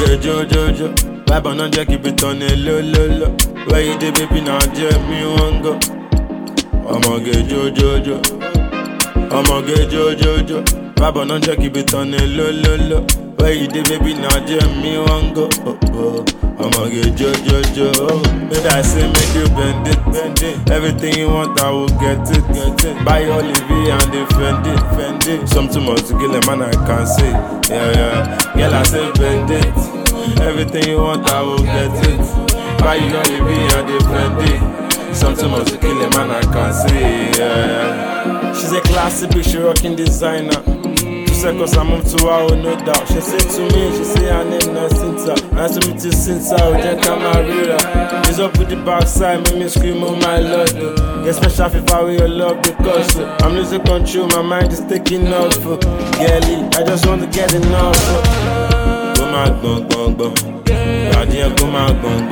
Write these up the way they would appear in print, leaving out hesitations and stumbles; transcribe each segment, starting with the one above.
get Jojo. Vibe on Jack, keep it on a low. Where you dey, baby, now jet me one go. I'ma get Jojo. I'ma get Jojo. Vibe on Jack, keep it on a low. Where you dey, baby, now jet me one go. I'ma get Jojo. Maybe I say make you bend it. Everything you want, I will get it. Buy Olivier and defend it. Something must kill a man, I can't say. Yeah. Girl, I say bend it. Everything you want, I will get it. Buy Olivier and defend it. Something must kill a man, I can't say. Yeah. She's a classy bitch, she rocking designer. Cause I moved to her, no doubt. She said to me, she say her name na Cynthia. Nice to meet you, Cynthia, Ojen Camarera. It's up with the backside, make me scream, oh my lord. Get special if I will your love, because I'm losing control, my mind is taking off. Girlie, I just want to get enough. Go my bong. Ibadi go my bong.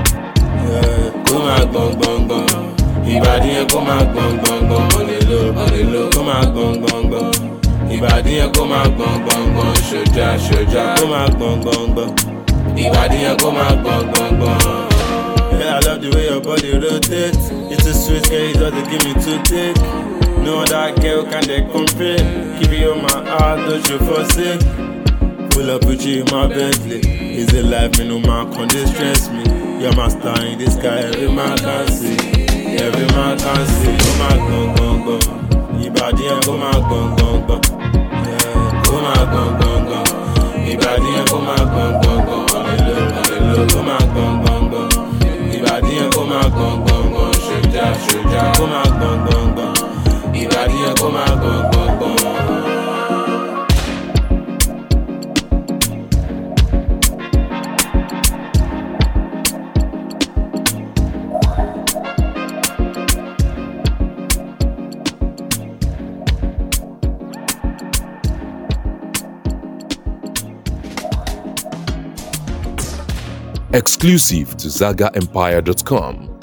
Go my bong. Ibadi go my bong. On the low, go my bong. Ibadi go my bong. Shoja, go my bong. Ibadi go my bong. Yeah, I love the way your body rotates. It's a sweet girl, you just give me to take. No other girl can they compare. Keep you on my heart, don't you forsake. Pull up with you in my Bentley. It's a life, me no man can distress me. You're my star in the sky, every man can see. Every man can see. Go my bong. Ibadi go my bong. Go my bong. Ibadi go my bong. On the low, go my bong. Ibadi go my bong. Shoja, go my bong. Ibadi go my bong. Exclusive to ZagaEmpire.com.